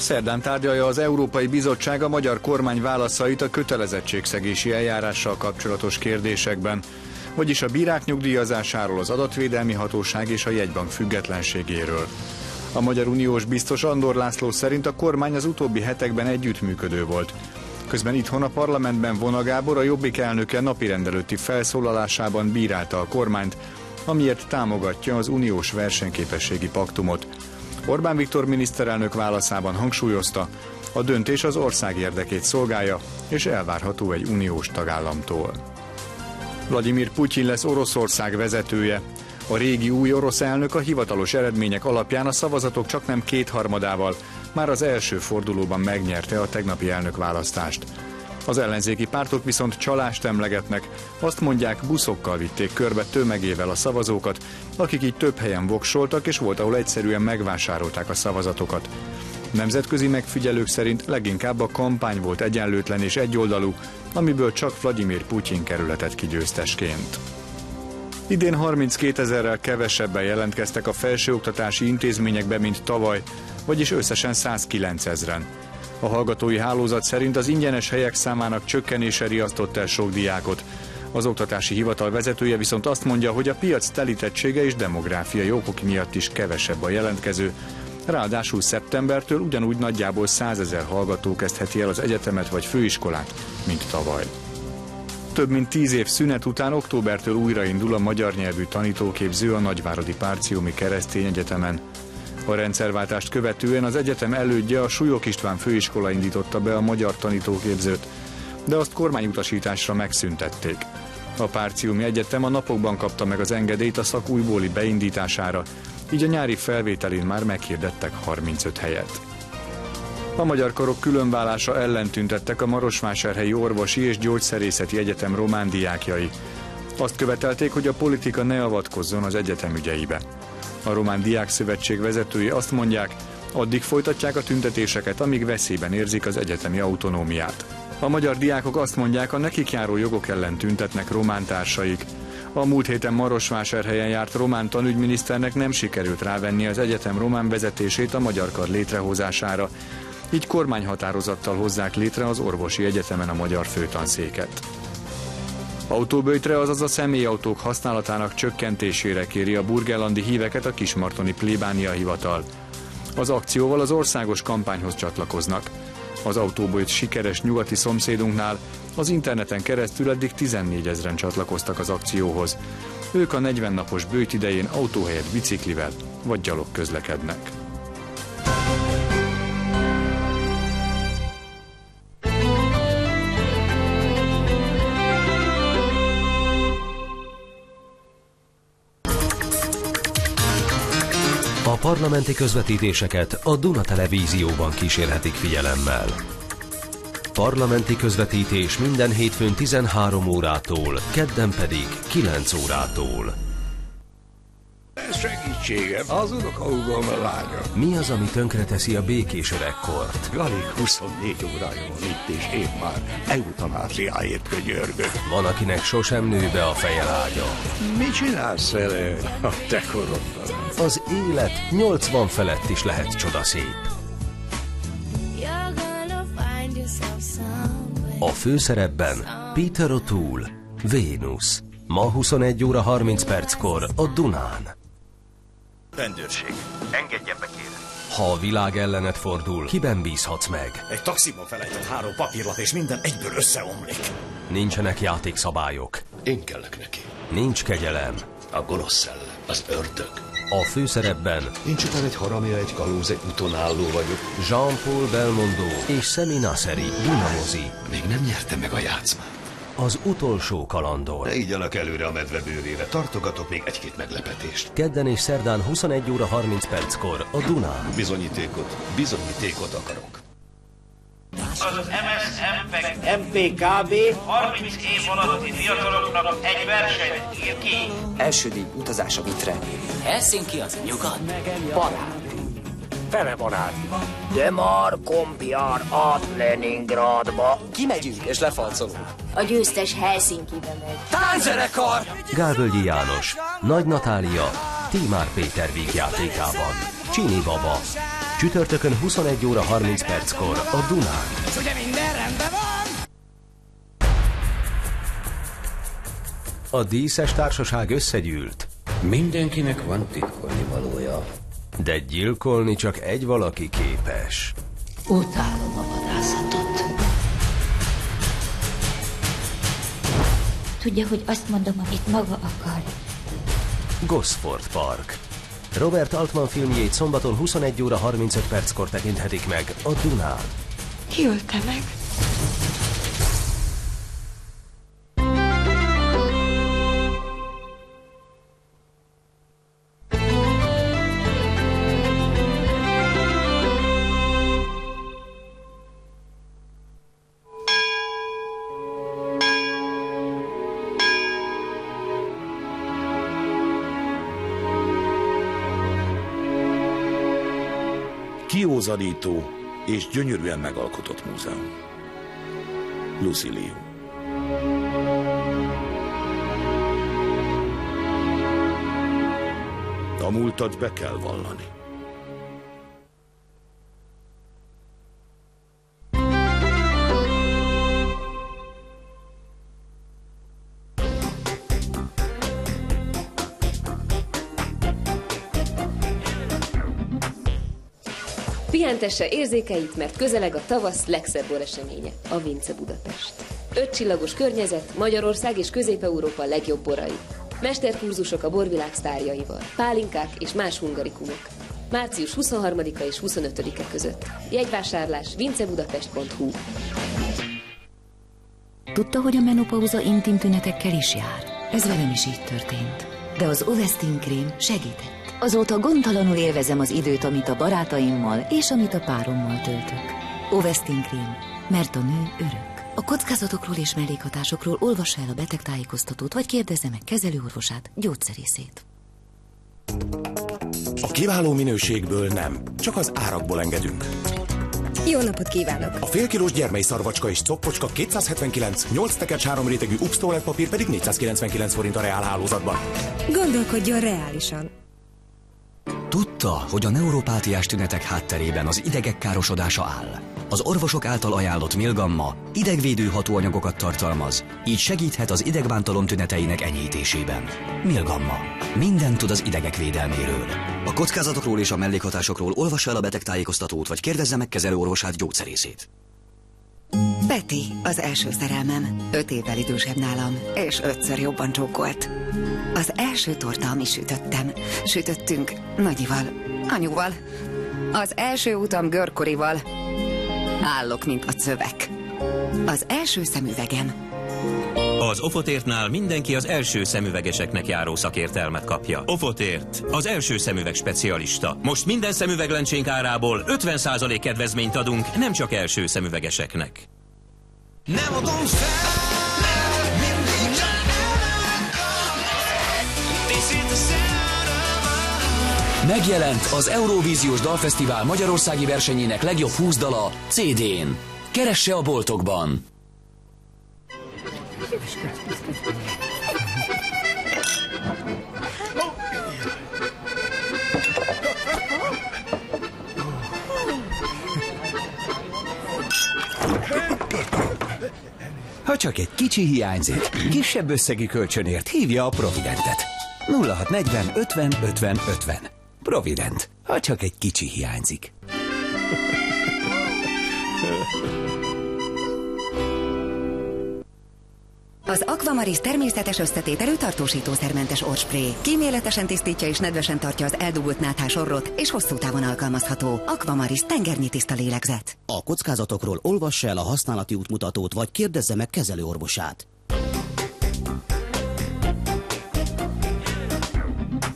Szerdán tárgyalja az Európai Bizottság a magyar kormány válaszait a kötelezettségszegési eljárással kapcsolatos kérdésekben, vagyis a bírák nyugdíjazásáról, az adatvédelmi hatóság és a jegybank függetlenségéről. A magyar uniós biztos Andor László szerint a kormány az utóbbi hetekben együttműködő volt. Közben itthon a parlamentben Vona Gábor, a Jobbik elnöke napirendelőtti felszólalásában bírálta a kormányt, amiért támogatja az uniós versenyképességi paktumot. Orbán Viktor miniszterelnök válaszában hangsúlyozta, a döntés az ország érdekét szolgálja, és elvárható egy uniós tagállamtól. Vladimir Putyin lesz Oroszország vezetője. A régi új orosz elnök a hivatalos eredmények alapján a szavazatok csaknem 2/3-ával már az első fordulóban megnyerte a tegnapi elnökválasztást. Az ellenzéki pártok viszont csalást emlegetnek, azt mondják, buszokkal vitték körbe tömegével a szavazókat, akik így több helyen voksoltak, és volt, ahol egyszerűen megvásárolták a szavazatokat. Nemzetközi megfigyelők szerint leginkább a kampány volt egyenlőtlen és egyoldalú, amiből csak Vladimir Putyin kerülhetett ki győztesként. Idén 32 000-rel kevesebben jelentkeztek a felsőoktatási intézményekbe, mint tavaly, vagyis összesen 109 000-en. A hallgatói hálózat szerint az ingyenes helyek számának csökkenése riasztott el sok diákot. Az oktatási hivatal vezetője viszont azt mondja, hogy a piac telítettsége és demográfiai okok miatt is kevesebb a jelentkező. Ráadásul szeptembertől ugyanúgy nagyjából 100 000 hallgató kezdheti el az egyetemet vagy főiskolát, mint tavaly. Több mint 10 év szünet után októbertől újraindul a magyar nyelvű tanítóképző a Nagyváradi Párciumi Keresztény Egyetemen. A rendszerváltást követően az egyetem elődje, a Súlyog István főiskola indította be a magyar tanítóképzőt, de azt kormányutasításra megszüntették. A Párciumi Egyetem a napokban kapta meg az engedélyt a szak újbóli beindítására, így a nyári felvételén már meghirdettek 35 helyet. A Magyar Karok különválása ellen tüntettek a Marosvásárhelyi Orvosi és Gyógyszerészeti Egyetem román diákjai. Azt követelték, hogy a politika ne avatkozzon az egyetem ügyeibe. A Román Diákszövetség vezetői azt mondják, addig folytatják a tüntetéseket, amíg veszélyben érzik az egyetemi autonómiát. A magyar diákok azt mondják, a nekik járó jogok ellen tüntetnek román társaik. A múlt héten Marosvásárhelyen járt román tanügyminiszternek nem sikerült rávenni az egyetem román vezetését a Magyar Kar létrehozására, így kormányhatározattal hozzák létre az orvosi egyetemen a magyar főtanszéket. Autóböjtre, azaz a személyautók használatának csökkentésére kéri a burgenlandi híveket a kismartoni plébánia hivatal. Az akcióval az országos kampányhoz csatlakoznak. Az autóböjt sikeres nyugati szomszédunknál az interneten keresztül eddig 14 000-en csatlakoztak az akcióhoz. Ők a 40 napos böjt idején autó helyett biciklivel vagy gyalog közlekednek. A parlamenti közvetítéseket a Duna Televízióban kísérhetik figyelemmel. Parlamenti közvetítés minden hétfőn 13 órától, kedden pedig 9 órától. Segítségem, az unokahúgom a lánya. Mi az, ami tönkreteszi a békés öregkort? Alig 24 órája van itt, és én már eutanáziáért könyörgök. Van, akinek sosem nő be a fejelágya. Mit csinálsz vele a te korodban? Az élet 80 felett is lehet csodaszép. A főszerepben Peter O'Toole, Vénusz. Ma 21 óra 30 perckor a Dunán. Rendőrség, engedjen be, kérem. Ha a világ ellenet fordul, kiben bízhatsz meg? Egy taxiban felejtett 3 papírlap, és minden egyből összeomlik. Nincsenek játékszabályok. Én kellek neki. Nincs kegyelem. A gonosz szellem, az ördög. A főszerepben Nincs után egy haramja, egy kalóz, egy utonálló vagyok. Jean-Paul Belmondo és Semi Nasseri dinamozi. Még nem nyerte meg a játszmát. Az utolsó kalandor. Ne ígyanak előre a medve bőrére, tartogatok még egy-két meglepetést. Kedden és szerdán 21 óra 30 perckor a Dunán. Bizonyítékot akarok. Az MPKB 30 év alatti fiataloknak egy versenyt ír ki. Első díj utazás a Vitre. Helsinki az nyugat. Baráti. Fele baráti. De már kompjár át Leningradba. Kimegyünk és lefalcolunk. A győztes Helsinkibe megy. Tánczenekar! Gálvölgyi János, Nagy Natália, Tímár Péter vígjátékában. Csini Baba. Csütörtökön 21 óra 30 perckor a Dunán. Ugye minden rendben van? A díszes társaság összegyűlt. Mindenkinek van titkolni valója. De gyilkolni csak egy valaki képes. Utálom a vadászatot. Tudja, hogy azt mondom, amit maga akar. Gosford Park. Robert Altman filmjét szombaton 21 óra 35 perckor tekinthetik meg a Dunán. Ki ölte meg? Kiózanító és gyönyörűen megalkotott múzeum. Lucy Liu. A múltat be kell vallani. Pihentesse érzékeit, mert közeleg a tavasz legszebb boreseménye, a Vince Budapest. 5 csillagos környezet, Magyarország és Közép-Európa legjobb borai. Mesterkurzusok a borvilág sztárjaival, pálinkák és más hungarikumok. Március 23-a és 25-e között. Jegyvásárlás vincebudapest.hu. Tudta, hogy a menopauza intim tünetekkel is jár? Ez velem is így történt. De az Ovestin krém segített. Azóta gondtalanul élvezem az időt, amit a barátaimmal és amit a párommal töltök. Ovestin krém, mert a nő örök. A kockázatokról és mellékhatásokról olvassa el a betegtájékoztatót, vagy kérdezze meg kezelőorvosát, gyógyszerészét. A kiváló minőségből nem, csak az árakból engedünk. Jó napot kívánok! A félkilós gyermelyszarvacska és cokkocska 279, 8 tekercs 3 rétegű UPS toalettpapír pedig 499 forint a Reál hálózatban. Gondolkodjon reálisan. Tudta, hogy a neuropátiás tünetek hátterében az idegek károsodása áll. Az orvosok által ajánlott Milgamma idegvédő hatóanyagokat tartalmaz, így segíthet az idegbántalom tüneteinek enyhítésében. Milgamma. Mindent tud az idegek védelméről. A kockázatokról és a mellékhatásokról olvassa el a betegtájékoztatót, vagy kérdezze meg kezelőorvosát, gyógyszerészét. Peti, az első szerelmem, 5 évvel idősebb nálam, és 5-ször jobban csókolt. Az első torta, amit sütöttünk nagyival, anyuval. Az első utam görkorival. Állok, mint a cövek. Az első szemüvegem. Az Ofotértnál mindenki az első szemüvegeseknek járó szakértelmet kapja. Ofotért, az első szemüveg specialista. Most minden szemüveglencsénk árából 50% kedvezményt adunk, nem csak első szemüvegeseknek. Nem adom fel, mindig Megjelent az Eurovíziós Dalfesztivál magyarországi versenyének legjobb 20 dala CD-n. Keresse a boltokban! Ha csak egy kicsi hiányzik, kisebb összegű kölcsönért hívja a Providentet. 0640 50 50 50. Provident. Ha csak egy kicsi hiányzik. Az Aquamaris természetes összetételű tartósítószermentes orrspré. Kíméletesen tisztítja és nedvesen tartja az eldugult náthás orrot, és hosszú távon alkalmazható. Aquamaris tengernyi tiszta lélegzet. A kockázatokról olvassa el a használati útmutatót, vagy kérdezze meg kezelőorvosát.